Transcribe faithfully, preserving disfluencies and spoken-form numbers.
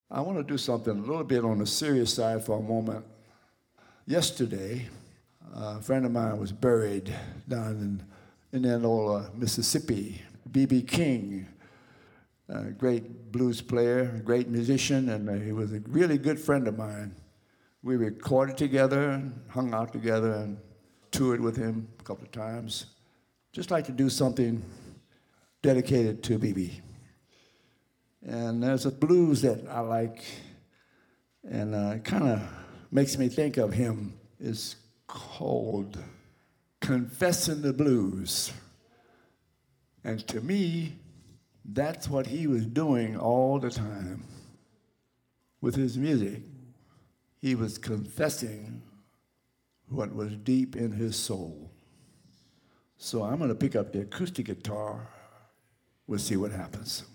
I want to do something a little bit on the serious side for a moment. Yesterday, a friend of mine was buried down in, in Enola, Mississippi. B B. King, a great blues player, great musician, and uh, he was a really good friend of mine. We recorded together, hung out together, and toured with him a couple of times. Just like to do something dedicated to B B. And there's a blues that I like, and uh, it kind of makes me think of him. It's called Confessing the Blues. And to me, that's what he was doing all the time with his music. He was confessing what was deep in his soul. So I'm going to pick up the acoustic guitar. We'll see what happens.